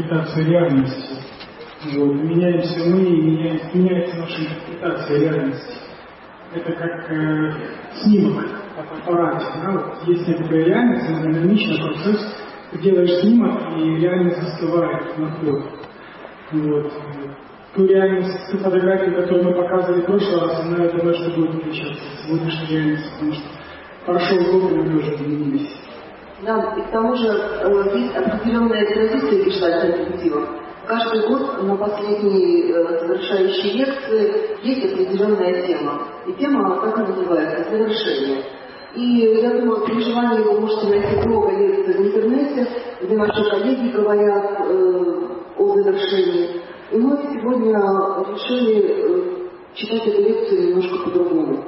интерпретация реальности. Вот. Меняемся мы, и меняется наша интерпретация реальности. Это как снимок от аппарата. Да? Вот есть некоторая реальность, она динамичный процесс. Ты делаешь снимок, и реальность застывает на фото. Вот. Ту реальность, ту фотографию, которую мы показывали в прошлый раз, она, я думаю, что будет отличаться от сегодняшней реальности, потому что прошел год, и мы уже изменились. Да, и к тому же есть определенная традиция гештальт-когнитива. Каждый год на последней завершающей лекции есть определенная тема. И тема так и называется «Завершение». И я думаю, при желании вы можете найти много лекций в интернете, где наши коллеги говорят о завершении. И мы сегодня решили читать эту лекцию немножко по-другому.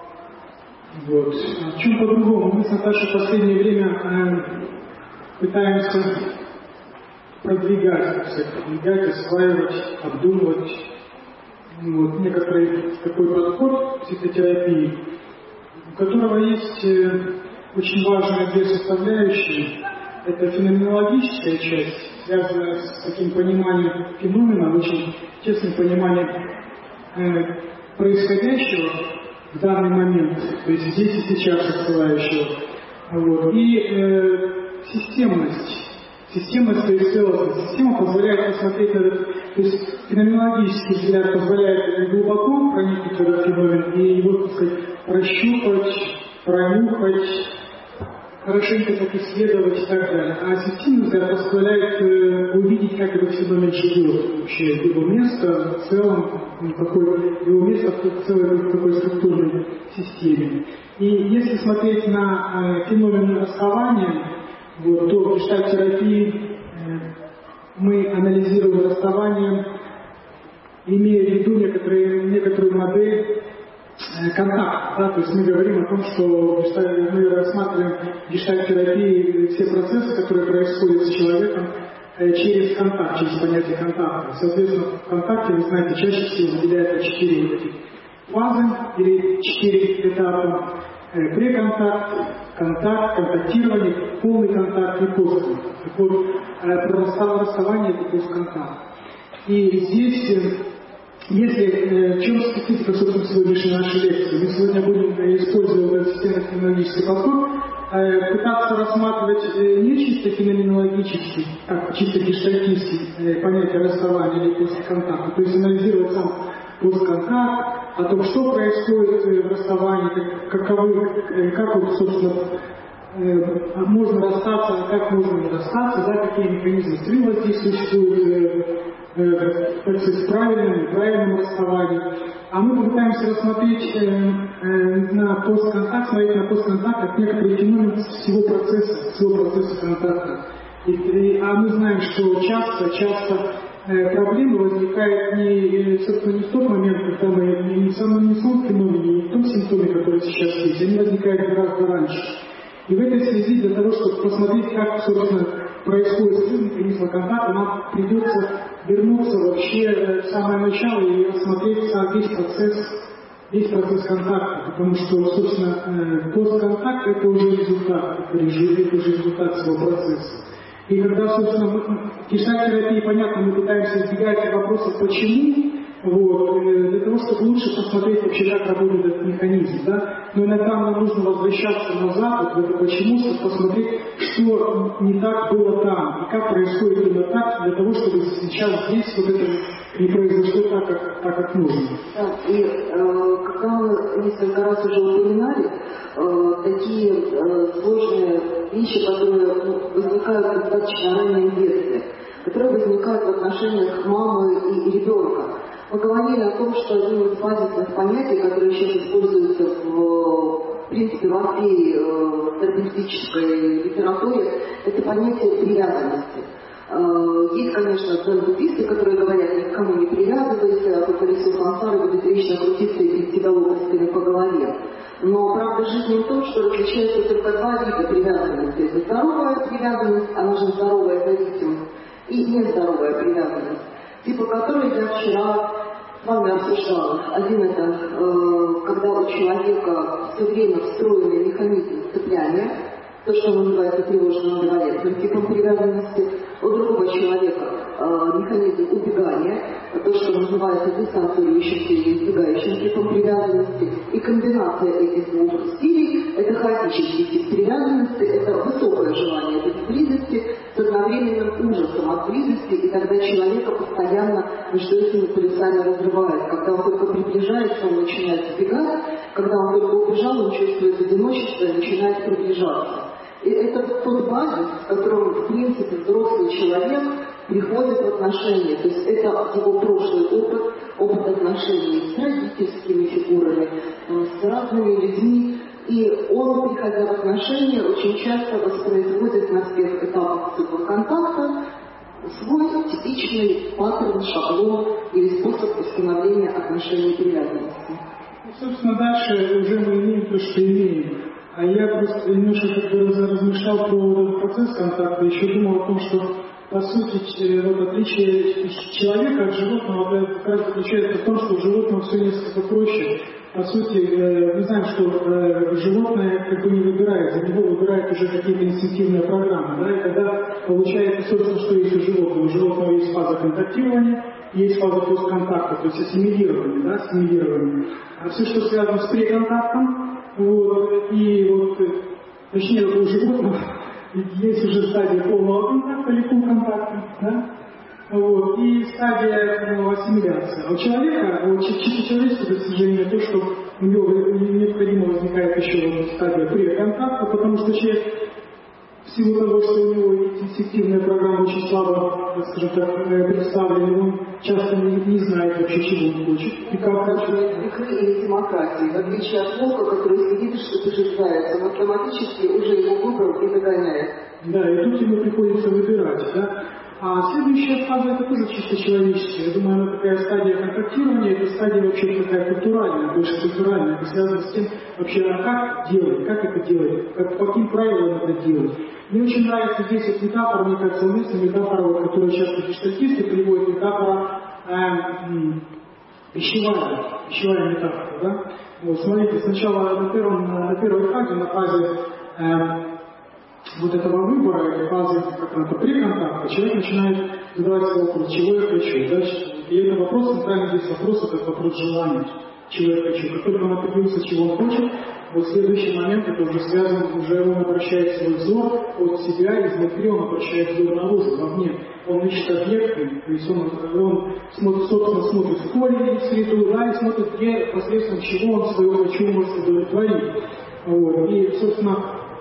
Вот. В чем по-другому? Мы с Наташей в последнее время пытаемся продвигать, осваивать, обдумывать вот, некоторый такой подход психотерапии, у которого есть очень важные две составляющие. Это феноменологическая часть, связанная с таким пониманием феномена, очень тесным пониманием происходящего в данный момент, то есть здесь и сейчас отсылающего. Вот. И системность. Системность, то есть целостность. Система позволяет посмотреть на этот, то есть феноменологический взгляд позволяет глубоко проникнуть в этот феномен и его, так сказать, прощупать, пронюхать, хорошенько так исследовать и так далее. А системный взгляд позволяет увидеть, как этот феномен живет вообще, его место в целом, его место в целой такой структурной системе. И если смотреть на феномен расставания, вот, то в гештальт-терапии мы анализируем расставание, имея в виду некоторую модель контакта. Да? То есть мы говорим о том, что мы рассматриваем в гештальт-терапии все процессы, которые происходят с человеком через контакт, через понятие контакта. Соответственно, в контакте, вы знаете, чаще всего выделяется 4 вот этих фазы или 4 этапа. Преконтакт, контакт, контактирование, полный контакт и постконтакт. Так вот, про расставание это постконтакт. И здесь, в чем специфика, собственно, сегодняшней нашей лекции? Мы сегодня будем использовать системно-феноменологический подход, пытаться рассматривать не чисто феноменологический, как чисто гештальтистский понятие расставания или постконтакта, то есть анализировать сам постконтакт, о том, что происходит в расставании, как вот, собственно, можно расстаться, а как можно не расстаться, да, какие механизмы стрела здесь существуют, в правильном и неправильном расставании. А мы попытаемся рассмотреть на постконтакт, смотреть на постконтакт как некоторый феномен всего процесса контакта. А мы знаем, что часто проблемы возникают собственно, не в тот момент, когда мы не в самом феномене, не в том симптоме, который сейчас есть, они возникают гораздо раньше. И в этой связи для того, чтобы посмотреть, как, собственно, происходит механизм контакта, нам придется вернуться вообще в самое начало и рассмотреть весь процесс контакта, потому что, собственно, постконтакт это уже результат, это уже результат своего процесса. И когда, собственно, в гештальт-терапии, понятно, мы пытаемся избегать вопроса «почему?», вот, для того, чтобы лучше посмотреть вообще, как работает этот механизм. Да? Но иногда нам нужно возвращаться назад, вот, в это «почему?», чтобы посмотреть, что не так было там, и как происходит именно так, для того, чтобы сейчас здесь вот это не произошло так, как нужно. Да, и когда мы несколько раз уже упоминали, такие сложные вещи, которые возникают достаточно ранее в детстве, которые возникают в отношениях мамы и ребенка. Мы говорили о том, что один из базисных понятий, которые сейчас используются в принципе во всей терапевтической литературе, это понятие привязанности. Есть, конечно, дзен-буддисты, которые говорят, ни к кому не привязывайся, по колесу сансары будет вечно крутиться и бить тебя лопастями по голове. Но правда жизни в том, что различаются только два вида привязанности. Это здоровая привязанность, она же здоровая зависимость, и нездоровая привязанность, типа которой я вчера с вами обсуждала. Один это, когда у человека все время встроенный механизм сцепляния, то, что называется тревожным амбивалентным типом привязанности, у другого человека механизм убегания, то, что называется дистанцирующимся или избегающим типом привязанности, и комбинация этих двух стилей – это хаотический тип привязанности, это высокое желание быть в близости с одновременным ужасом от близости, и тогда человека постоянно между этими полюсами разрывает. Когда он только приближается, он начинает сбегать, когда он только убежал, он чувствует одиночество и начинает приближаться. И это тот базис, с которым, в принципе, взрослый человек приходит в отношения. То есть это его прошлый опыт отношений с родительскими фигурами, с разными людьми. И он, приходя в отношения, очень часто воспроизводит на всех этапах цикла контакта свой типичный паттерн, шаблон или способ установления отношений привязанности. Собственно, дальше уже мы имеем то, что имеем. А я просто немножко размышлял про этот процесс контакта, еще думал о том, что, по сути, вот отличие человека от животного как раз заключается в том, что у животного все несколько проще. По сути, мы знаем, что животное как бы не выбирает, за него выбирают уже какие-то инстинктивные программы. Да? И когда получается, собственно, что есть у животного. У животного есть фаза контактирования, есть фаза постконтакта, то есть ассимилирование, да, ассимилирование. А все, что связано с преконтактом, вот, и вот, точнее, у животного есть уже стадия полного контакта или полконтакта, да? Вот, и стадия ассимиляции. А у человека, вот, чисто человеческое достижение, то, что у него необходимо возникает еще вот стадия преконтакта, потому что человек в силу того, что у него инстинктивная программа очень слабо, скажем так, представлена, он часто не знает вообще, чего он хочет. И как или демократии, в отличие от волка, который сидит и что-то ждает, он автоматически уже его выбрал и догоняет. Да, и тут ему приходится выбирать, да. А следующая фаза, это тоже чисто человеческая. Я думаю, она такая стадия контактирования, это стадия вообще такая культуральная, больше культуральная. Это связано с тем, вообще, а как делать, как это делать, по каким правилам это делать. Мне очень нравится здесь вот метафора, мне кажется, уместная метафора, вот, которую часто гештальтисты приводят, метафора пищевая метафора, да. Вот, смотрите, сначала на первой фазе, на фазе вот этого выбора, фазы как-то преконтакта, человек начинает задавать себе вопрос, чего я хочу. Да? И это вопрос, центральный здесь вопрос, это вопрос желания, чего я хочу. Как только он определился, чего он хочет, вот следующий момент, это уже связано, уже он обращает свой взор от себя, изнутри он обращает взор наружу, вовне. Он ищет объекты, то есть он смотрит, собственно, смотрит в корень, в среду, да, и смотрит, где, посредством чего он свое хочу может удовлетворить. Вот. И, собственно,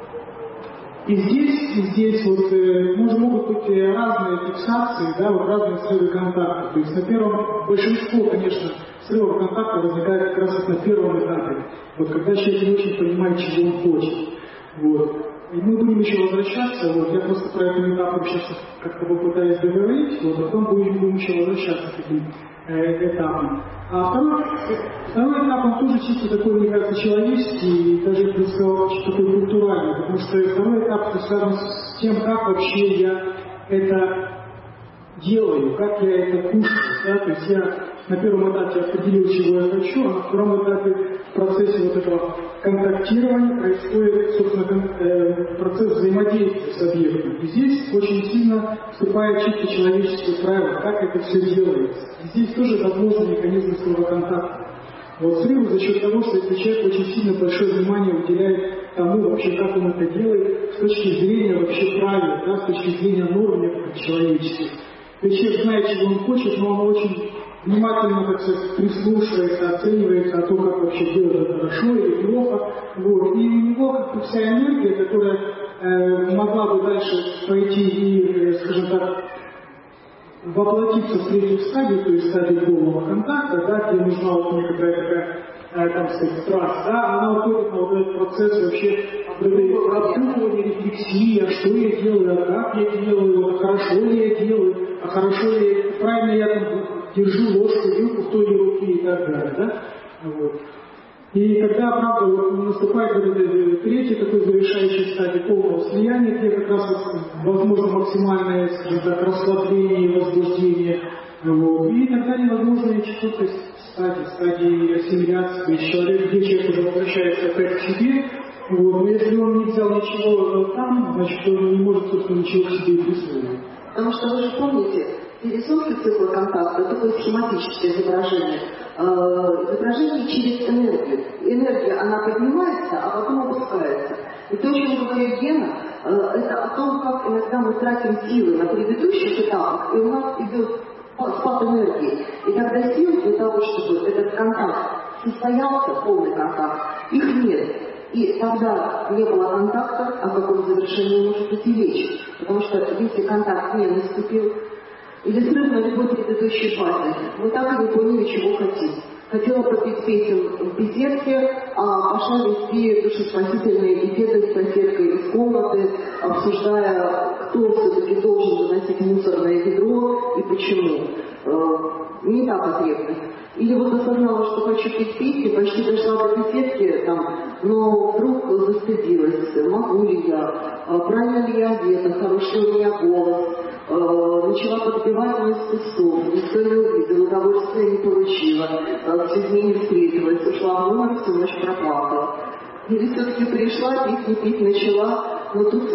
и здесь вот могут быть разные фиксации, да, вот разные срывы контакта. То есть на первом, большинство, конечно, срывов контакта возникает как раз на первом этапе. Вот когда человек не очень понимает, чего он хочет. Вот. И мы будем еще возвращаться, вот, я просто про эту метафору сейчас как-то попытаюсь договорить, вот, а потом будем еще возвращаться к этим этапам. А второй этап, он тоже чисто такой, мне кажется, человеческий, и даже, я бы сказал, такой культуральный, потому что второй этап связан с тем, как вообще я это делаю, как я это кушаю, да, то есть я на первом этапе определил, чего я хочу, а на втором этапе в процессе вот этого контактирования происходит, собственно, процесс взаимодействия с объектом. И здесь очень сильно вступает чисто человеческое правило, как это все делается. И здесь тоже возможен механизм своего контакта. Вот срыв за счет того, что если человек очень сильно большое внимание уделяет тому, вообще, как он это делает, с точки зрения вообще правил, да, с точки зрения норм человеческих. То есть человек знает, чего он хочет, но он очень внимательно, так сказать, прислушивается, оценивается о том, как вообще делать это хорошо или плохо. Вот. И у него как-то вся энергия, которая могла бы дальше пойти и, скажем так, воплотиться в третью стадию, то есть стадию полного контакта, да, где нужна вот некая такая, там сказать, страсть, да, она уходит на вот этот процесс вообще обдумывания, рефлексии, а что я делаю, а как я делаю, а хорошо ли я делаю, а хорошо ли, правильно я там держу ложку, вилку в той руке и так далее, да, вот. И когда, правда, вот наступает вот третья такой завершающей стадии полного слияния, где как раз возможно максимальное, скажем так, расслабление и возбуждение, вот. И тогда невозможно четвертая стадии ассимиляции, то есть человек, где человек уже возвращается опять к себе, вот. Но если он не взял ничего там, значит, он не может, собственно, ничего к себе присвоить. Потому что вы же помните, Все рисунки цикла контакта, такое схематическое изображение. Изображение через энергию. Энергия, она поднимается, а потом опускается. И то, о чем говорит Гена, это о том, как иногда мы тратим силы на предыдущих этапах, и у нас идет спад энергии. И тогда сил для того, чтобы этот контакт состоялся, полный контакт, их нет. И тогда не было контакта, о каком завершении может идти речь. Потому что если контакт не наступил, или срыв на любой предыдущей фазе, мы так и не поняли, чего хотим. Хотела попеть песен в беседке, а пошла вести душеспасительные беседы с соседкой из комнаты, обсуждая, кто все-таки должен выносить мусорное ведро и почему. Не та потребность. Или вот осознала, что хочу петь песни, почти дошла до беседки, но вдруг застыдилась, могу ли я, правильно ли я одета, хороший у меня голос. Начала подпевать вместо слов, никто не увидел, удовольствия не получила, с людьми не встретилась, ушла в номер, всю ночь проплакала. Или все-таки пришла, песни петь начала, но тут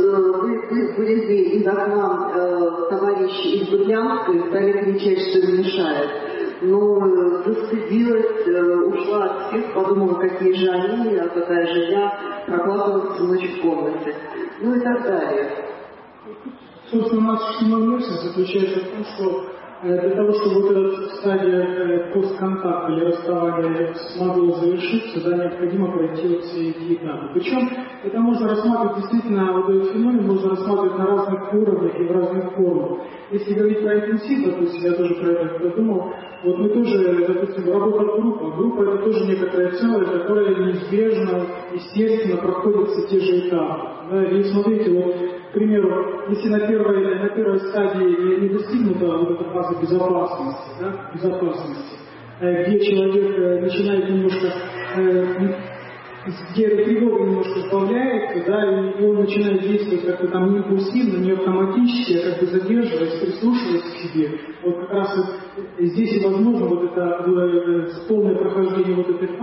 вылезли из окна товарищи из Дублянска и стали кричать, что им мешает. Но застыдилась, ушла от всех, подумала, какие же они, а какая же я, проплакала всю ночь в комнате. Ну и так далее. Собственно, наша версия заключается в том, что для того, чтобы вот эта стадия постконтакта или расставания смогла завершиться, да, необходимо пройти вот все эти этапы. Причем это можно рассматривать действительно, вот этот феномен можно рассматривать на разных уровнях и в разных формах. Если говорить про интенсив, допустим, я тоже про это подумал, вот мы тоже, допустим, работа группа. Группа это тоже некоторое целое, которое неизбежно, естественно, проходит все те же этапы. Да? И смотрите, вот, к примеру, если на первой стадии не достигнута вот эта фаза безопасности, да, где человек начинает немножко, где тревога немножко сбавляется, да, и он начинает действовать как-то там не импульсивно, не автоматически, а как бы задерживаясь, прислушиваясь к себе. Вот как раз вот здесь и возможно вот это полное прохождение вот этой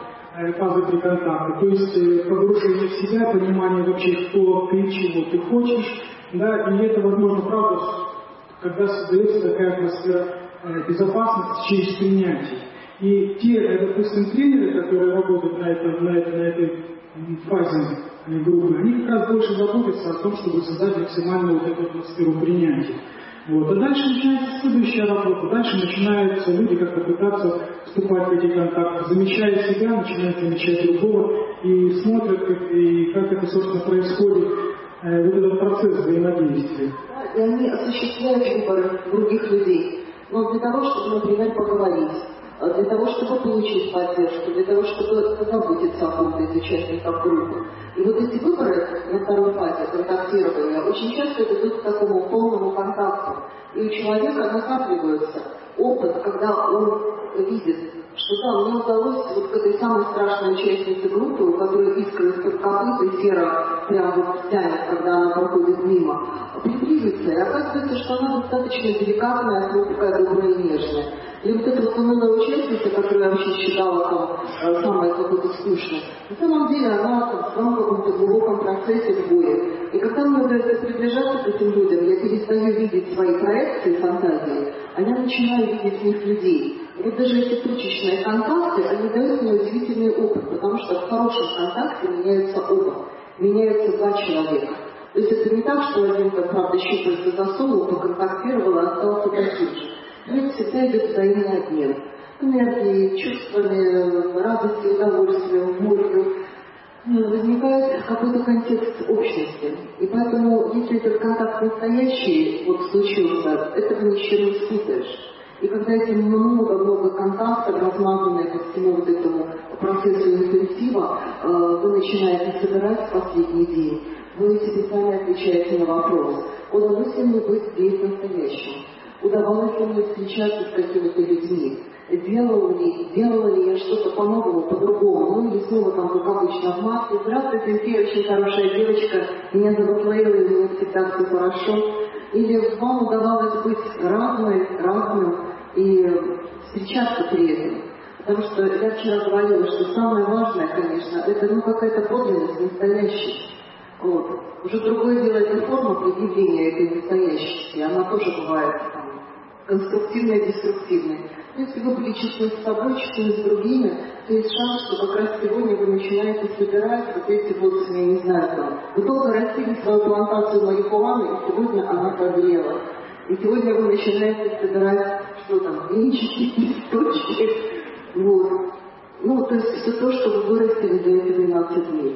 фазы при контакте, то есть погружение в себя, понимание вообще, кто ты, чего ты хочешь, да, и это возможно, правда, когда создается такая атмосфера безопасности через принятие. И те, допустим, тренеры, которые работают на этой фазе группы, они как раз больше заботятся о том, чтобы создать максимальную вот эту атмосферу принятия. Вот. А дальше начинается следующая работа. Дальше начинаются люди как-то пытаться вступать в эти контакты, замечая себя, начинают замечать другого и смотрят, как это, собственно, происходит, вот этот процесс взаимодействия. И они осуществляют выбор других людей. Но для того, чтобы, например, поговорить, для того, чтобы получить поддержку, для того, чтобы позаботиться о ком-то из участников группы. И вот эти выборы на второй фазе контактирования очень часто ведут к такому полному контакту. И у человека накапливается опыт, когда он видит, что да, мне удалось вот к этой самой страшной участнице группы, у которой искры из-под копыт и сера прям вот тянет, когда она проходит мимо, приблизиться. И оказывается, что она достаточно деликатная, хрупкая, добрая и нежная. И вот эта вот унылая участница, которую я вообще считала там самой какой-то скучной, на самом деле она там в своем каком-то глубоком процессе в боре. И когда мне удается приближаться к этим людям, я перестаю видеть свои проекции, фантазии, а я начинаю видеть в них людей. И вот даже эти точечные контакты, они дают мне удивительный опыт, потому что в хорошем контакте меняется опыт, меняются два человека. То есть это не так, что один, как правда, щупальца засунул, поконтактировал, а остался таким же. Это всегда идет взаимный обмен энергией, чувствами, радостью, удовольствием, болью. Возникает какой-то контекст общности. И поэтому, если этот контакт настоящий вот случился, этого ничем не спутаешь. И когда эти много-много контактов, размазанные по всему вот этому процессу интенсива, вы начинаете собирать в последний день, вы себе сами отвечаете на вопрос, удалось ли мне быть здесь настоящим? Удавалось ли мне встречаться с какими-то людьми? Делала ли я что-то по-новому, по-другому? Ну или снова там, как обычно, в маске. Здравствуйте, я очень хорошая девочка, меня зовут Лейла, и мне всегда все хорошо. Или вам удавалось быть разным и встречаться при этом? Потому что я вчера говорила, что самое важное, конечно, это какая-то подлинность, настоящая. Вот. Уже другое дело, это форма предъявления этой настоящести. Она тоже бывает там, конструктивное и деструктивное. Если вы были честны с собой, честны с другими, то есть шанс, что как раз сегодня вы начинаете собирать вот эти вот, я не знаю, там, вы долго растили свою плантацию марихуаны, и сегодня она прозрела. И сегодня вы начинаете собирать, что там, венчики, листочки, вот. Ну, то есть все то, что вы вырастили за эти 12 дней.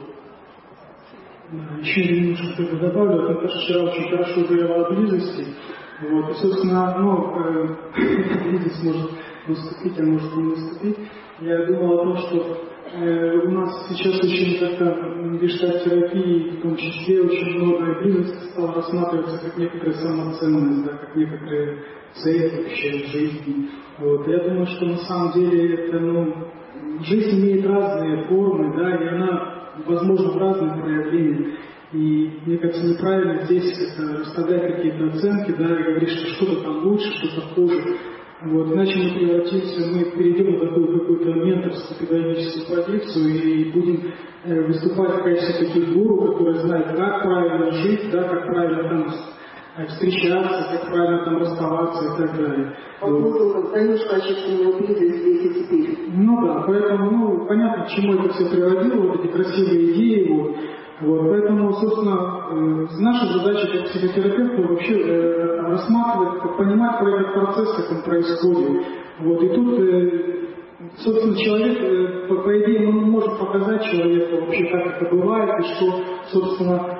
Еще немножко что-то добавлю, потому что вчера очень хорошо говорила о близости. Вот, и, собственно, близость может наступить, а может не наступить. Я думал о том, что у нас сейчас очень как-то в гештальт-терапии, в том числе, очень много близости стало рассматриваться как некоторая самоценность, да, как некоторые цели вообще в жизни. Вот. Я думаю, что на самом деле это, жизнь имеет разные формы, да, и она, возможно, в разных проявлениях. И мне кажется, неправильно здесь расставлять какие-то оценки, да, и говорить, что что-то там лучше, что-то хуже. Вот, иначе мы перейдем в такую какую-то менторскую педагогическую позицию и будем выступать в качестве таких гуру, которые знают, как правильно жить, да, как правильно там встречаться, как правильно там расставаться и так далее. Вот. Даешь качественную близость здесь и теперь. Да, поэтому, понятно, к чему это все приводило, вот эти красивые идеи, Вот, поэтому, собственно, наша задача как психотерапевта вообще рассматривать, понимать про этот процесс, как он происходит. Вот, и тут, собственно, человек, по идее, мы можем показать человеку вообще, как это бывает, и что, собственно,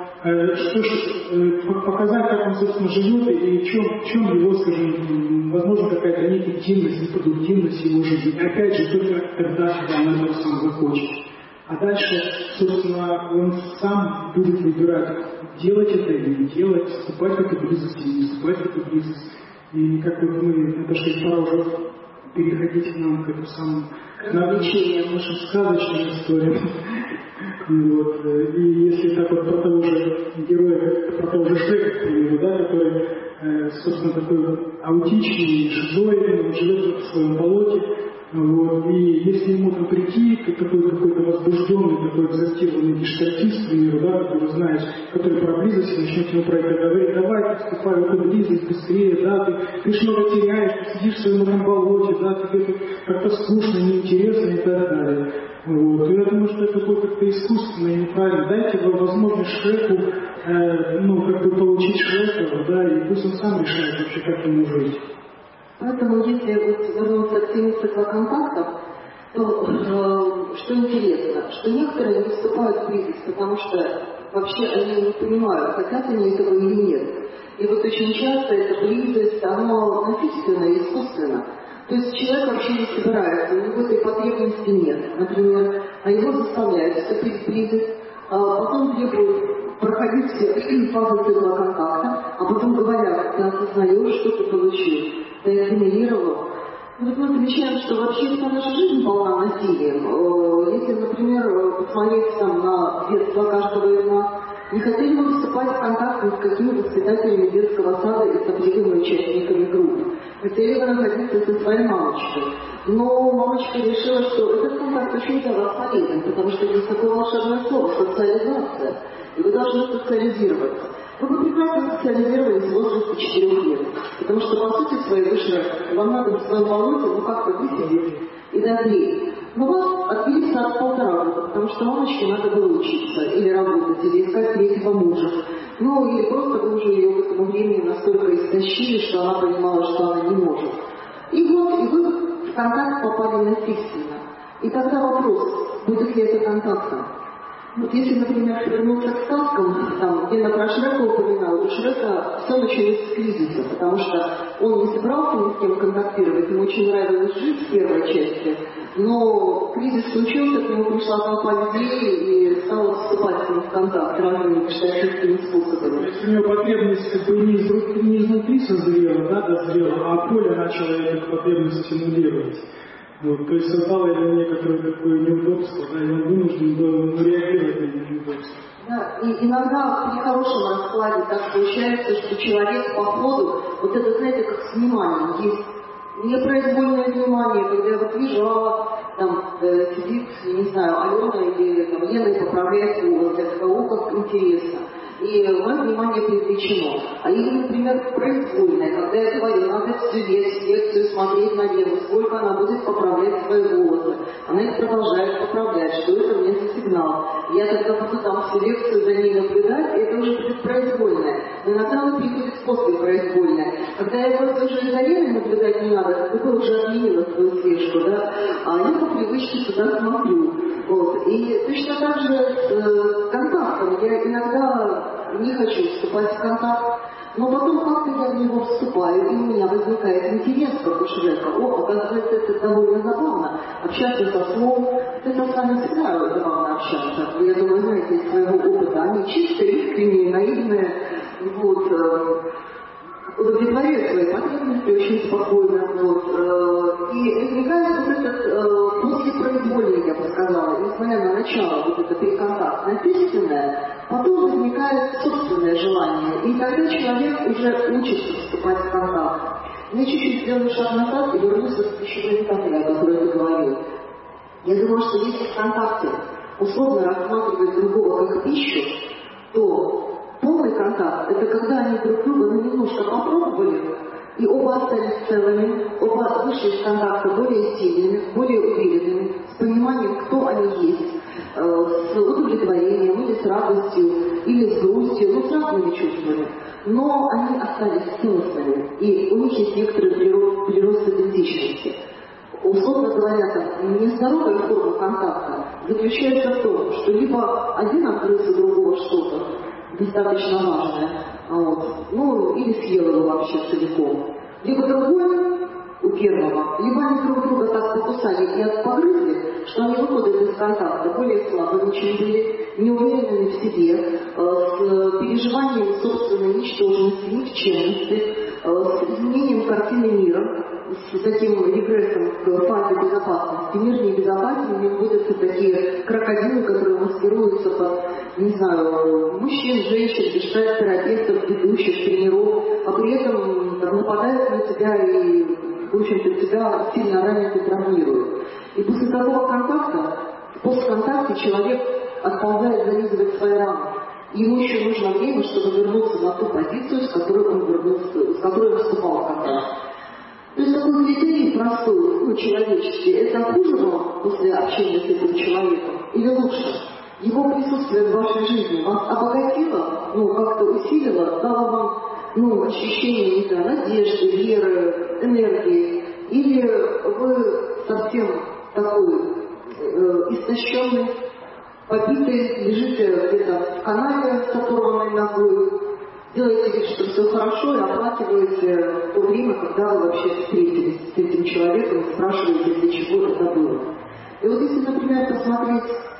показать, как он, собственно, живет, и в чем его, скажем, возможно, какая-то неэффективность, непродуктивность его жизни. Опять же, только когда он это сам захочет. А дальше, собственно, он сам будет выбирать, делать это или не делать, вступать в эту близость или не вступать в эту близость. И как вот мы отошли, пора уже переходить к нам к этому самому нашим сказочным историям. Вот. И если так вот про того же героя, про того же Шрека, к примеру, да, который, собственно, такой аутичный, шизоидный, он живет в своем болоте. Вот. И если ему там прийти, такой какой-то возбужденный, такой экзальтированный гештальтист, к примеру, да, который знает, который про близость, начнет ему про это говорить, давай, вступай в эту близость быстрее, да, ты ж много теряешь, ты сидишь в своем этом болоте, да, тебе тут как-то скучно, неинтересно и так далее. Вот. И я думаю, что это будет как-то искусственно и неправильно. Дайте возможность Шреку, получить Шрека, да, и пусть он сам решает вообще, как ему жить. Поэтому, если вернуться к теме цикла контактов, то что интересно, что некоторые не вступают в близость, потому что вообще они не понимают, хотят они этого или нет. И вот очень часто эта близость, она насильственная, искусственна. То есть человек вообще не собирается, у него этой потребности нет. Например, его заставляют вступить в близость, потом требуют проходить все фазы цикла контакта, а потом говорят, ты осознаешь, что ты получил, ты ассимилировал. Вот мы замечаем, что вообще вся наша жизнь полна насилием. Если, например, посмотреть на детство каждого из нас, не хотели бы вступать в контакт с какими воспитателями детского сада и сопливыми участниками групп. Хотели бы находиться со своей мамочкой. Но мамочка решила, что этот контакт очень для вас полезен, потому что есть такое волшебное слово – социализация. И вы должны социализироваться. Вы бы прекрасно социализировались в возрасте 4 лет. Потому что, по сути своей, вы Шрек, вам надо в своем болоте, как-то высидеть и дозреть. Но вас отбили от 1,5 года, потому что мамочке надо было учиться, или работать, или искать третьего мужа. Или просто вы уже ее к этому времени настолько истощили, что она понимала, что она не может. И вы в контакт попали насильственно. И тогда вопрос, будет ли это контактом? Вот если, например, вернуться к сказкам, где на про Шрека упоминал, у Шрека все началось с кризиса, потому что он не собрался ни с кем контактировать, ему очень нравилось жить в первой части, но кризис случился, к нему пришла толпа людей и стала вступать с ним в контакт разными гештальтическими способами. То есть у него потребность не изнутри созрела, дозрела, а поле начало эту потребность стимулировать. Вот, то есть создало для некоторое такое неудобство, и он вынужден был реагировать на это неудобство. Да, и иногда при хорошем раскладе так получается, что человек по ходу, вот это, знаете, как с вниманием, есть непроизвольное внимание, когда я вот вижу, сидит, не знаю, Алена или Лена и поправляет волосы, я такая, как интересно. и мое внимание привлечено. А или, например, произвольная, когда я говорю, надо всю лекцию смотреть наверх, сколько она будет поправлять свои волосы. Она их продолжает поправлять, что это мне за сигнал. Я тогда буду там всю лекцию за ней наблюдать, и это уже будет произвольное. Но иногда она приходит после произвольное. Когда я просто уже за ней наблюдать не надо, ты уже отменила свою слежку, да? А я по привычке туда смотрю. Вот. И точно так же с контактом. Я иногда не хочу вступать в контакт, но потом как-то я в него вступаю, и у меня возникает интерес как у человека. О, оказывается, это довольно забавно. Общаться со словом, это с вами всегда забавно общаться. Я думаю, знаете, из своего опыта, они чистые, искренние, наивные, вот, удовлетворяют свои потребности очень спокойно. Вот, и возникает вот этот послепроизвольный, я бы сказала, несмотря на начало, вот это переконтактное, естественное, потом возникает собственное желание, и тогда человек уже учится вступать в контакт. Я чуть-чуть сделаю шаг назад и вернусь к пищевой метафоре, о которой ты говорил. Я думаю, что если в контакте условно рассматривать другого как пищу, то полный контакт – это когда они друг друга немножко попробовали, и оба остались целыми, оба вышли из контакта более сильными, более уверенными, с пониманием, кто они есть, с удовлетворением, или с радостью, или с грустью, ну, с разными чувствами. Но они остались целостными, и у них есть некоторый прирост идентичности. Условно говоря, там, нездоровая форма контакта заключается в том, что либо один открылся другого что-то, достаточно важное, вот, ну, или съел его вообще целиком. Либо другой у первого, либо они друг друга так покусали и погрызли, что они выходят из контакта более слабыми, чем были, неуверенными в себе, с переживанием собственной ничтожности, никчемности, с изменением картины мира, с таким регрессом к фазе безопасности. Мир небезопасен, мне вводятся такие крокодилы, которые маскируются под, не знаю, мужчин, женщин, гештальт-терапевтов, ведущих, тренеров, а при этом нападают на тебя и, в общем-то, тебя сильно ранят и травмируют. И после такого контакта, в постконтакте человек отползает зализывать свои раны. Ему еще нужно время, чтобы вернуться на ту позицию, с которой он вступал в контакт. То есть такой критерий простой, ну, человеческий, это хуже вам после общения с этим человеком или лучше? Его присутствие в вашей жизни вас обогатило, ну, как-то усилило, дало вам, ну, ощущение, не знаю, надежды, веры, энергии, или вы совсем такой истощенный, побитый, лежите где-то в канаве с оторванной ногой, делаете вид, что все хорошо, и оплакиваете то время, когда вы вообще встретились с этим человеком, и спрашиваете, для чего это было. И вот если, например, посмотреть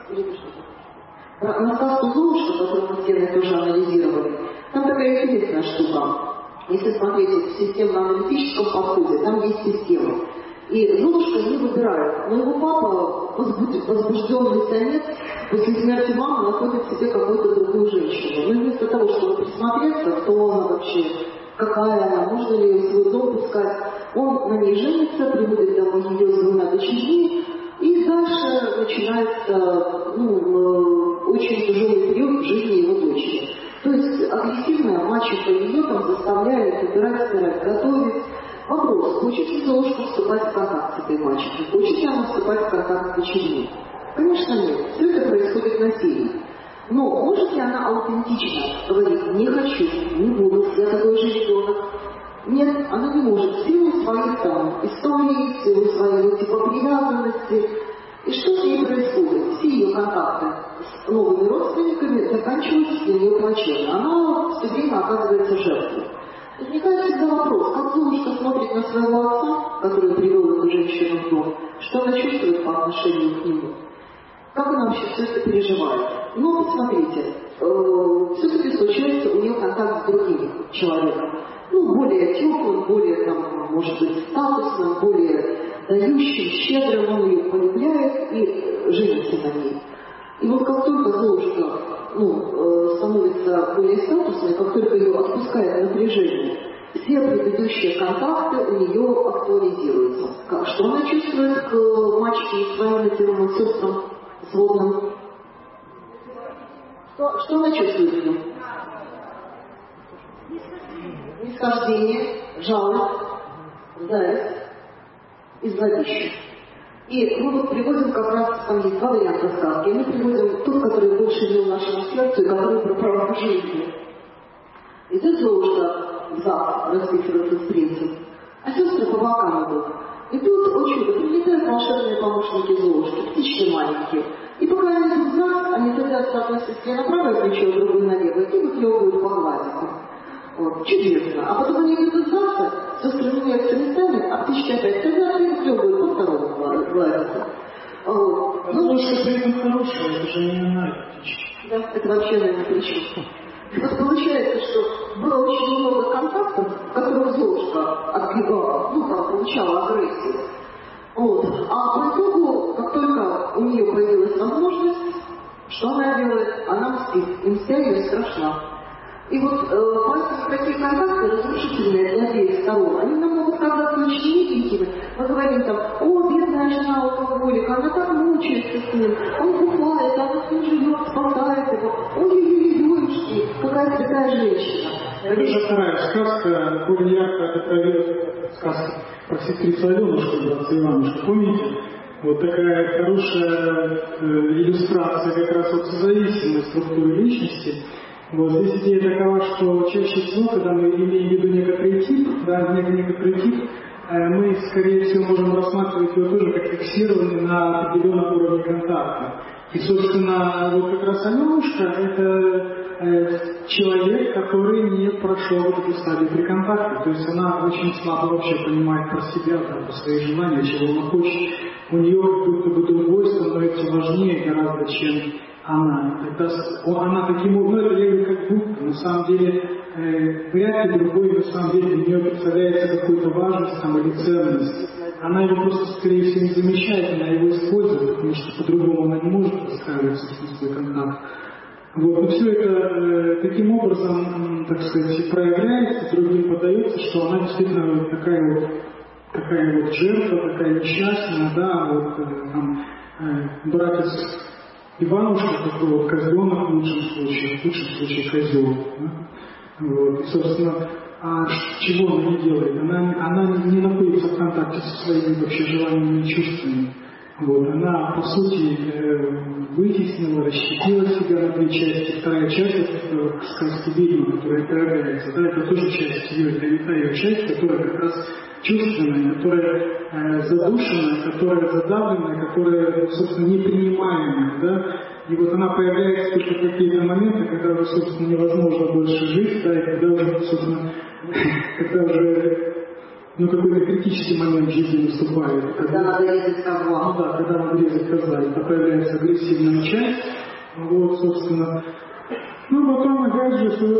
на сказку «Золушка», которую мы с Геной тоже анализировали, там такая интересная штука. Если смотреть в системно-аналитическом подходе, там есть система. И Золушка не выбирает, но его папа, возбужденный самец, после смерти мамы находит в себе какую-то другую женщину. Но вместо того, чтобы присмотреться, кто она вообще, какая она, можно ли ее в свой дом пускать, он на ней женится, приводит домой ее с двумя дочерьми, и дальше начинается, ну, очень тяжелый период в жизни его дочери. То есть агрессивная мачеха ее там заставляет убирать, стирать, готовить. Вопрос, хочет ли Золушка вступать в контакт с этой мачехой? Хочет ли она вступать в контакт с дочерьми? Конечно нет. Все это происходит насилие. Но может ли она аутентично говорить: не хочу, не буду, я такой же ребенок? Нет, она не может. В силу своих там историй, в силу своей типа привязанности. И что с ней происходит? Все ее контакты с новыми родственниками заканчиваются для нее плачевно. Она все время оказывается жертвой. Возникает всегда вопрос, как Золушка смотрит на своего отца, который привел эту женщину в дом, что она чувствует по отношению к нему, как она вообще все это переживает. Но посмотрите, все-таки случается у нее контакт с другим человеком, ну, более теплым, более, там, может быть, статусным, более дающим, щедрым, он ее полюбляет и женится на ней. И вот как только Золушка, ну, становится более статусной, как только ее отпускает напряжение, все предыдущие контакты у нее актуализируются. Что она чувствует к мачехе и своим материальным собственным сводным? Что она чувствует к ним? Нисхождение, жалость, зависть и злодейство. И мы вот приводим как раз, там есть два варианта сказки. Мы приводим тот, который больше вел нашему сердцу и который про право жизни. Идет Золушка в зал расписываться с принцем, а сестры по бокам идут. И тут, о чудо, прилетают волшебные помощники Золушки, птички маленькие. И пока они идут в зал, они садятся одной сестре на правое плечо, другую на левое, и выклевывают по глазику. Вот, чудесно. А потом они идут сдаться, сестры меняются местами, а птички опять садятся и выклевывают по второму глазику. Вот. Золушка при этом хорошая, это же не она птички. Да, это вообще, наверное, причем. Вот получается, что было очень много контактов, в которых Золушка отбегала, ну, там, получала агрессию. Вот. А по итогу, как только у нее появилась возможность, что она делает? Она мстит. И мстя ее страшна. И вот поэтому такие контакты разрушительные для обеих сторон, они нам могут казаться очень миленькими. Мы говорим там: о, бедная жена алкоголика, она так мучается с ним, он бухает, она с ним живет, спасает его. Ой-ой-ой, какая такая женщина. Это же вторая сказка, более ярко отправляет сказка про сестрицу Аленушку, братца Иванушку. Помните? Вот такая хорошая иллюстрация как раз вот созависимой структуры личности. Вот здесь идея такова, что чаще всего, когда мы имеем в виду некоторый тип, мы, скорее всего, можем рассматривать его тоже как фиксированный на определенном уровне контакта. И, собственно, вот как раз Аленушка – это человек, который не прошел вот эту стадию при контакте. То есть она очень слабо вообще понимает про себя, про свои желания, чего она хочет. У нее как будто бы другой становится важнее гораздо, чем она. Она таким образом, это я говорю как будто, на самом деле, вряд ли другой, на самом деле, у нее представляется какой-то важность там, или ценность. Она его просто, скорее всего, не замечает, она его использует, потому что по-другому она не может выстраивать свой контакт. Вот. Но все это таким образом, так сказать, проявляется, другим подается, что она действительно такая вот жертва, такая несчастная, да, вот там, братец Иванушка, такой вот козленок в лучшем случае козел. Да? Вот. И, собственно, чего она не делает? Она не находится в контакте со своими вообще желаниями и чувствами. Вот. Она, по сути, вытеснила, расщепила себя на две части. Вторая часть — это сказки ведьмы, которая проявляется. Да? Это тоже часть ее, это ее часть, которая как раз чувственная, которая задушенная, которая задавленная, которая, собственно, непринимаемая. Да? И вот она появляется только в какие-то моменты, когда уже, собственно, невозможно больше жить, да, и когда уже, собственно, какой-то критический момент в жизни наступает. Когда надо резать козла. Ну да, когда надо резать козла, это появляется агрессивная часть, вот, собственно. Ну, потом, опять же, все,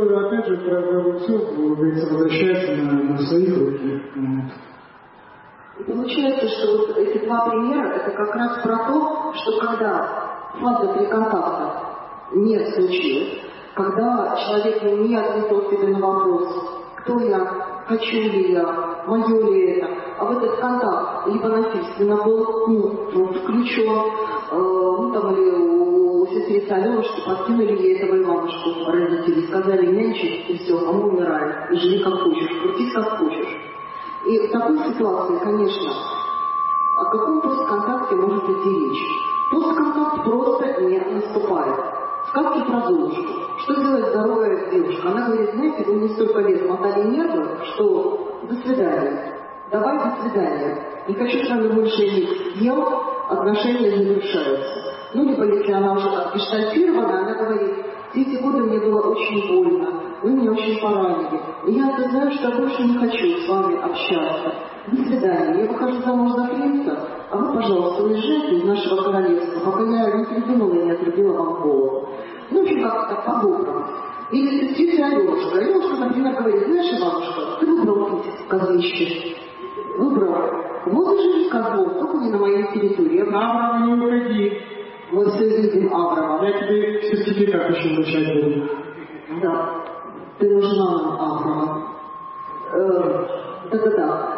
возвращается на свои руки. Вот. И получается, что вот эти два примера, это как раз про то, что когда фаза при контакте не случилась, когда человек не ответил себе на вопрос, кто я, хочу ли я, мое ли это, а в этот контакт либо насильственно был включен, или у сестрицы Аленушки подкинули ей этого Иванушку родители, сказали: нянчить, и все, а мы умираем, и живи как хочешь, крутись как хочешь. И в такой ситуации, конечно, о каком постконтакте может идти речь? Постконтакт просто не наступает. Сказки про Золушку. Что делает здоровая девушка? Она говорит: знаете, вы мне столько лет мотали нервы, что до свидания. Давай до свидания. Не хочу с вами больше иметь дел, отношения завершаются. Ну, либо если она уже гештальтирована, она говорит: все эти годы мне было очень больно, вы меня очень поранили. И я осознаю, что я больше не хочу с вами общаться. До свидания. Я выхожу замуж за принца, а вы, пожалуйста, уезжайте из нашего королевства, пока я не придумала и не отрубила вам голову. Ну, в общем, как-то по-доброму. Или сестрица Аленушка. Аленушка, например, говорит: знаешь, Иванушка, ты выбрал путь, козлище. Выбрал. Вот и живи козлом, только не на моей территории. Авраам, не уходи. Мы все видим Авраама. Я тебе сертификат еще вручать буду. Да. Ты нужна нам, Авраам. Да-да-да.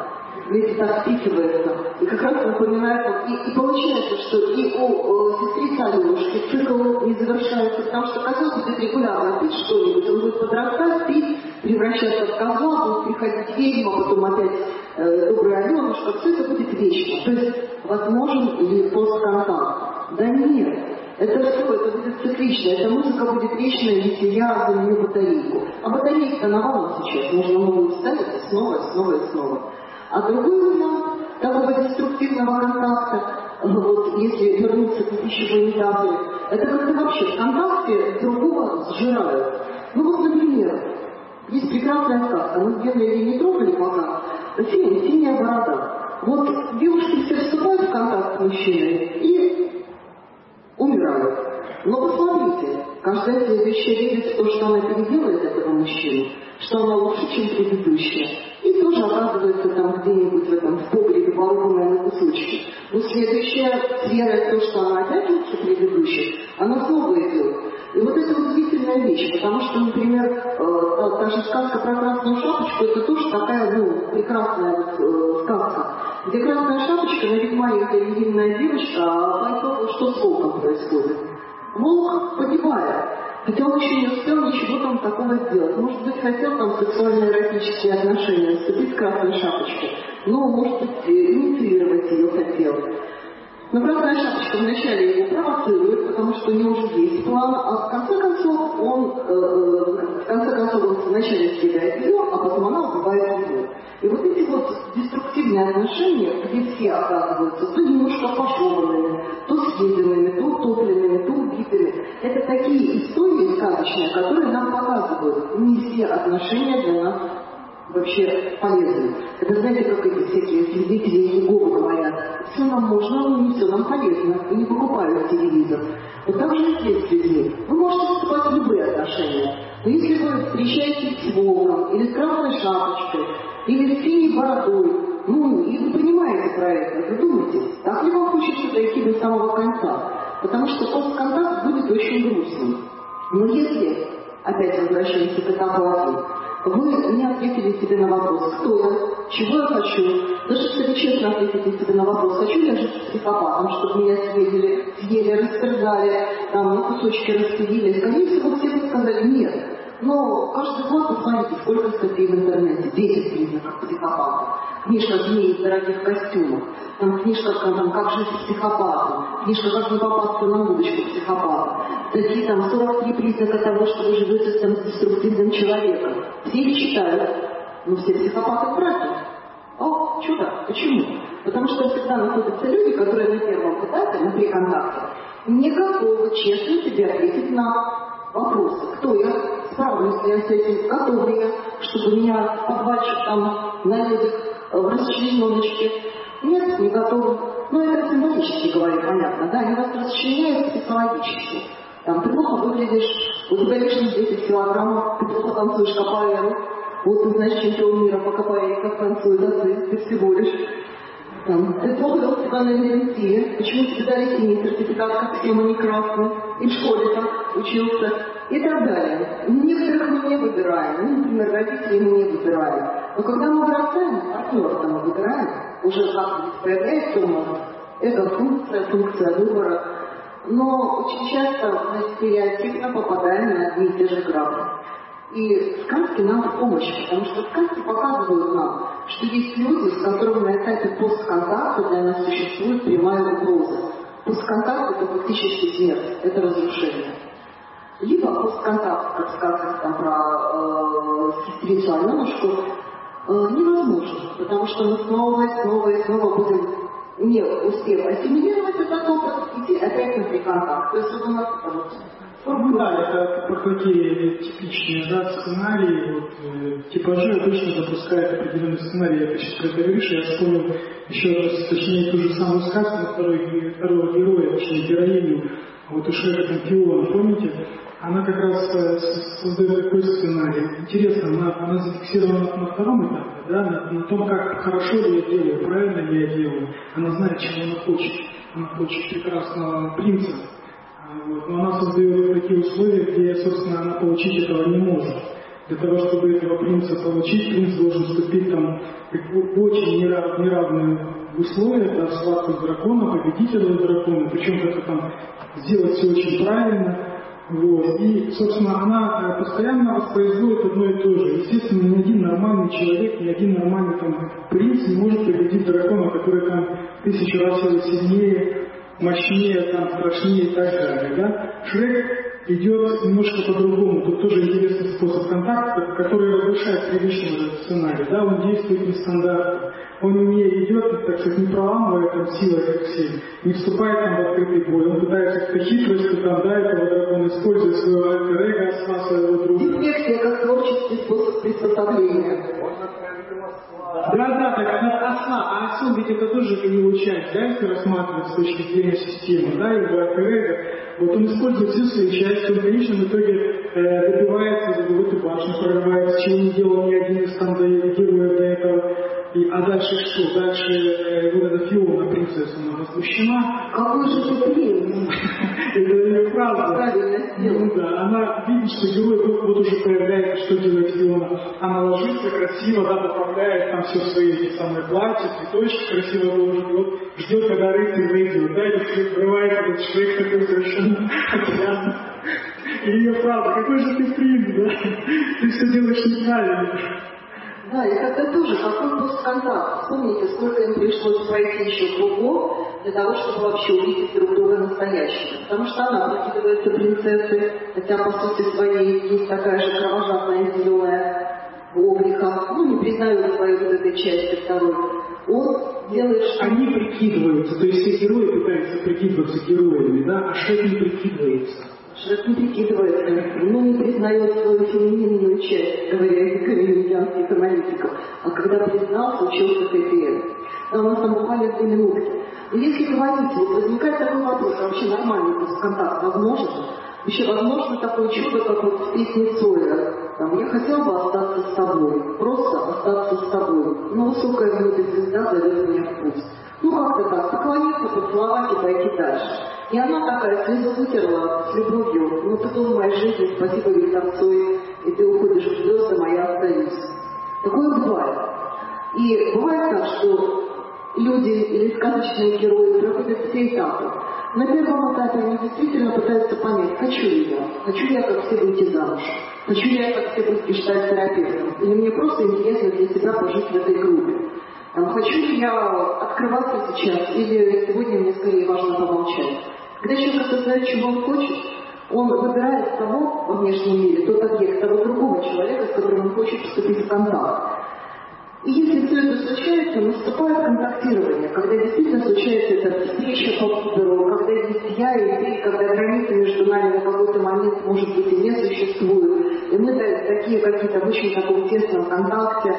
вместе так впитывается. И как раз напоминает, и получается, что и у сестрицы Алёшки цикл не завершается, потому что козел будет регулярно пить что-нибудь, он будет подрастать, пить, превращаться в козла, будет приходить ведьма, потом опять добрая Алёнушка, все это будет вечно. То есть возможен ли постконтакт? Да нет. Это все, это будет циклично, эта музыка будет вечная, если я заменю батарейку. А батарейка навалом сейчас, можно много ставить снова, снова и снова. А другой вариант такого деструктивного контакта, вот если вернуться к пищевой метафоре, это когда вообще в контакте другого сжирают. Ну вот, например, есть прекрасная сказка, мы где-то ее не трогали пока, фильм «Синяя борода». Вот девушки все вступают в контакт с мужчиной и умирают. Но посмотрите, каждая следующая верит в то, что она переделает этого мужчину, что она лучше, чем предыдущая. И тоже оказывается там где-нибудь в этом погребе поломанная на кусочки. Но следующая вера в то, что она опять лучше предыдущей, она снова идет. И вот это удивительная вещь, потому что, например, та же сказка про Красную Шапочку, это тоже такая, прекрасная сказка, где Красная Шапочка, на вид маленькая невинная девочка, а по итогу что с волком происходит? Волк погибает, хотя он еще не успел ничего там такого сделать. Может быть, хотел там сексуально-эротические отношения вступить с Красной Шапочкой, но, может быть, инициировать ее хотел. Но Красная Шапочка вначале его провоцирует, потому что у него уже есть план, а в конце концов он вначале съедает ее, а потом она убивает его. И вот эти вот деструктивные отношения, где все оказываются то немножко пожеванными, то съеденными, то утопленными, то убитыми, это такие истории сказочные, которые нам показывают, не все отношения для нас вообще полезны. Это знаете, как эти всякие свидетели Иеговы говорят, все нам можно, но не все нам полезно, и не покупают телевизор. Вот так же и здесь с людьми. Вы можете вступать в любые отношения, но если вы встречаетесь с волком, или с Красной Шапочкой, или с синей бородой, и вы понимаете про это, задумайтесь, так ли вам хочется дойти до самого конца, потому что постконтакт будет очень грустным. Но если, опять возвращаемся к этапу 1, вы не ответили себе на вопрос, кто я, чего я хочу. Даже если вы честно ответите себе на вопрос, хочу я жить с психопатом, чтобы меня съели, растерзали, там на кусочки распилили. Скорее всего, все бы сказали нет. Но каждый год посмотрите, сколько статей в интернете, 10 признаков психопата. Книжка «Змеи в дорогих костюмах», там книжка «Как жить с психопатом», книжка «Как не попасться на удочку психопата». Такие там 43 признака того, что вы живете с деструктивным человеком. Все их читают, но все психопаты братья. О, чудо, почему? Потому что всегда находятся люди, которые на первом этапе, на приконтакте, не готовы честно тебе ответить на вопросы. Кто я? Справлюсь ли я с этим? Готов ли я, чтобы меня подвачить там на ледик в расчлененочке? Нет, не готовы. Но это символически говорю, понятно, да? Они вас расчленяют психологически. Там, ты плохо выглядишь, у тебя лишних 10 килограммов, ты плохо танцуешь капоэйру, вот ты знаешь чемпион мира по капоэйре, как танцует, а ты всего лишь. Там, ты плохо вел себя на интенсиве, почему тебе дали синий сертификат, как схема не красный, и в школе там учился, и так далее. Некоторых мы не выбираем, например, родители мы не выбираем. Но когда мы вырастаем, партнера мы выбираем, уже как-нибудь появляется у нас эта функция выбора. Но очень часто мы стереотипно попадаем на одни и те же грабли. И сказки нам в помощь, потому что сказки показывают нам, что есть люди, с которыми на этапе постконтакта для нас существует прямая угроза. Постконтакт — это фактически смерть, это разрушение. Либо постконтакт, как в сказках там про сестрицу Алёнушку, невозможно, потому что мы снова и снова будем, не успев ассимилировать этот опыт, идти опять на приконтакт. То есть вот у нас это такие типичные сценарии. Типажи обычно запускают определенный сценарий. Я сейчас про это говоришь, я вспомнил еще раз, точнее, ту же самую сказку на второго героя, точнее, героиню, вот у Шрека там Фиона, помните? Она как раз создает такой сценарий. Интересно, она зафиксирована на втором этапе, да, на том, как хорошо ли я делаю, правильно ли я делаю. Она знает, чего она хочет. Она хочет прекрасного принца. Вот. Но она создает такие условия, где, собственно, она получить этого не может. Для того, чтобы этого принца получить, принц должен вступить там в очень неравные условия, да, в схватку с драконом, победить этого дракона, причем как-то там сделать все очень правильно. Вот. И, собственно, она постоянно воспроизводит одно и то же. Естественно, ни один нормальный человек, ни один нормальный там принц не может победить дракона, который там 1000 раз сильнее, мощнее, там, страшнее и так далее. Да? Шрек идет немножко по-другому. Тут тоже интересный способ контакта, который разрушает привычный сценарий. Да? Он действует нестандартно. Он не идет, так сказать, не проламывая там силой, как все, не вступает там в открытый бой. Он пытается как-то хитростью там, да, этого дракона использует своего альтер-эго, осла своего друга. Дисперсия как творческий способ приспособления. Да, так осла. А осел ведь это тоже его часть, да, если рассматривать с точки зрения системы, да, его альтер-эго. Вот он использует всю свою часть, он, конечно, в итоге добивается, в эту башню прорывается, чего не делал ни один из там героев до этого. А дальше что? Дальше вот эта Фиона, принцесса, она возмущена. Какой же ты принц? Это ее правда. Ну да, она видит, что герой вот уже появляется, что делает Фиона. Она ложится красиво, да, поправляет там все свои эти самые платья, цветочки красиво ложит, ждет, когда рыцарь выйдет, да, и все открывает этот Шрек такой совершенно опрятный. И ее правда, какой же ты принц, да? Ты все делаешь неправильно. Да, и тогда тоже, какой постконтакт. Вспомните, сколько им пришлось пройти еще кругов для того, чтобы вообще увидеть друг друга настоящего. Потому что она прикидывается принцессой, хотя по сути своей есть такая же кровожадная зеленая облика, не признает своей вот этой части второй. Он делает что... Они прикидываются, то есть все герои пытаются прикидываться героями, да, а Шрек не прикидывается. Шрек не прикидывается, не признает свою фемининную часть, говоря языками индианских аналитиков. А когда признал, случился хэппи-энд. У нас там буквально 2 минутки. Но если говорить, возникает такой вопрос, вообще нормальный постконтакт возможен? Вообще возможно такое чудо, как вот в песне Цоя. Я хотел бы остаться с тобой, просто остаться с тобой. Но высокая в небе звезда зовет меня в путь. Как-то так, поклониться, поцеловать и пойти дальше. И она такая слезу вытерла с любовью. Ты был в моей жизни, спасибо, Виктор Цой, и ты уходишь в звезды, а я остаюсь. Такое бывает. И бывает так, что люди или сказочные герои проходят все этапы. На первом этапе они действительно пытаются понять, хочу ли я как все выйти замуж, хочу ли я как все быть гештальт-терапевтом, или мне просто интересно для себя пожить в этой группе. Хочу ли я открываться сейчас, или сегодня мне скорее важно помолчать. Когда человек осознает, чего он хочет, он выбирает того во внешнем мире, тот объект, того другого человека, с которым он хочет вступить в контакт. И если все это случается, наступает контактирование, когда действительно случается эта встреча по выбору, когда есть я и ты, когда границы между нами на какой-то момент, может быть, и не существуют, и мы такие какие-то в очень таком тесном контакте.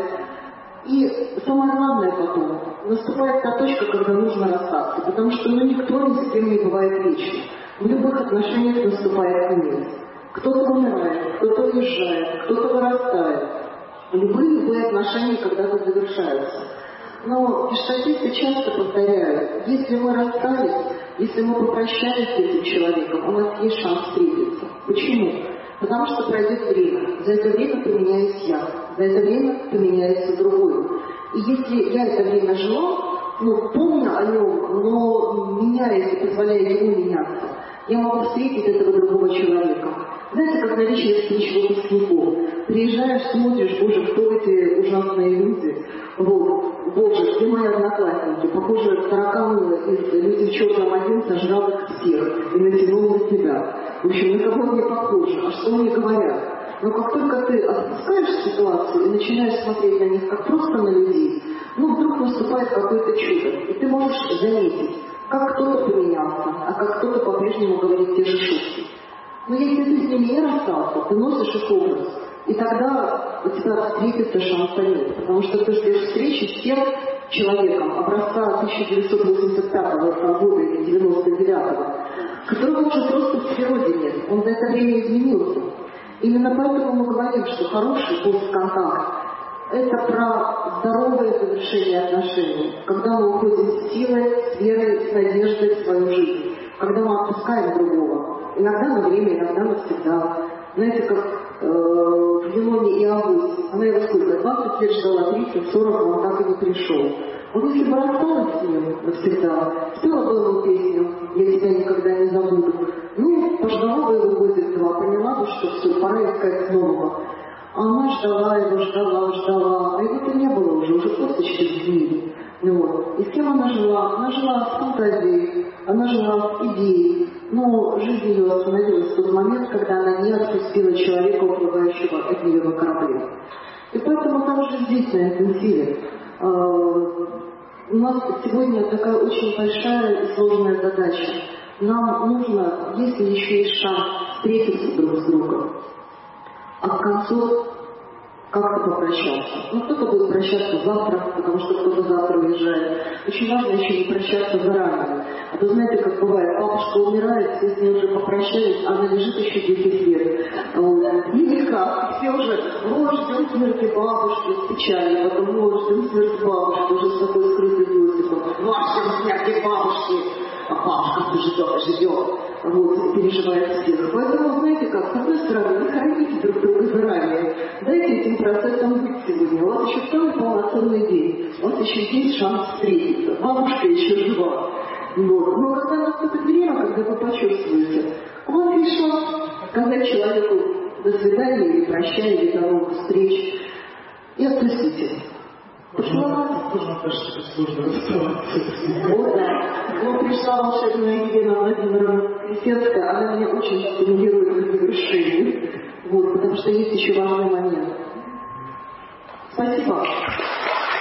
И самое главное потом, наступает та точка, когда нужно расстаться, потому что никто ни с кем не бывает вечно. В любых отношениях наступает конец. Кто-то умирает, кто-то уезжает, кто-то вырастает. Любые отношения когда-то завершаются. Но гештальтисты часто повторяют, если мы расстались, если мы попрощались с этим человеком, у нас есть шанс встретиться. Почему? Потому что пройдет время. За это время поменяюсь я. За это время поменяется другой. И если я это время жила, помню о нем, но меняясь и позволяя ему меняться, я могу встретить этого другого человека. Знаете, как на вечере встреч выпускников. Приезжаешь, смотришь, боже, кто эти ужасные люди? Боже, где мои одноклассники? Похоже, таракан из «Люди в черном один» сожрал их всех и натянул на себя. В общем, на кого не похоже, а что мне говорят? Но как только ты отпускаешь ситуацию и начинаешь смотреть на них как просто на людей, вдруг наступает какое-то чудо, и ты можешь заметить, как кто-то поменялся, а как кто-то по-прежнему говорит те же шутки. Но если ты с ними не расстался, ты носишь их образ, и тогда у тебя встретится шанса нет, потому что ты ждешь встречи с тем человеком образца 1985 года или 99-го, которого уже просто в природе нет, он за это время изменился. Именно поэтому мы говорим, что хороший постконтакт – это про здоровое завершение отношений, когда мы уходим с силой, с верой, с надеждой в свою жизнь, когда мы отпускаем другого. Иногда на время, иногда навсегда. Знаете, как в Юноне и Август. Она его сколько? 20 лет ждала, 30-40, он так и не пришел. Вот если бы рассталась с ним навсегда, спела бы ему песню «Я тебя никогда не забуду». Ну, пождала бы его годик-два, поняла бы, что все, пора искать нового. А она ждала его, ждала, а его-то не было уже просто через дни. Вот. И с кем она жила? Она жила с фантазией, она жила с идеей. Но жизнь ее остановилась в тот момент, когда она не отпустила человека, уплывающего от нее на корабле. И поэтому там же здесь, на этом деле, у нас сегодня такая очень большая и сложная задача. Нам нужно, если еще есть шанс, встретиться друг с другом, а в конце как-то попрощаться. Ну, кто-то будет прощаться завтра, потому что кто-то завтра уезжает. Очень важно еще не прощаться заранее. А то знаете, как бывает, бабушка умирает, все с ней уже попрощались, а она лежит еще 10 лет. И никак, все уже, ждем смерти бабушки, с печалью, потом ждем смерти бабушки, уже с такой скрытой злостью. Ждем смерти бабушки, а бабушка живет. Вот, переживает всех. Поэтому, знаете как, с одной стороны, не храните друг друга заранее. Дайте этим процессам быть сегодня. У вас еще самый полноценный день. У вас еще есть шанс встретиться. Бабушка еще жива. Вот. Но когда наступит время, когда вы почувствуете, у вас есть шанс сказать человеку до свидания или прощай, или до новых встреч. И отпустите. Можно кажется, сложно расставаться. Вот, да. Вот пришла волшебная Елена Владимировна Крестенская, она меня очень стимулирует к завершению. Вот, потому что есть еще важный момент. Спасибо.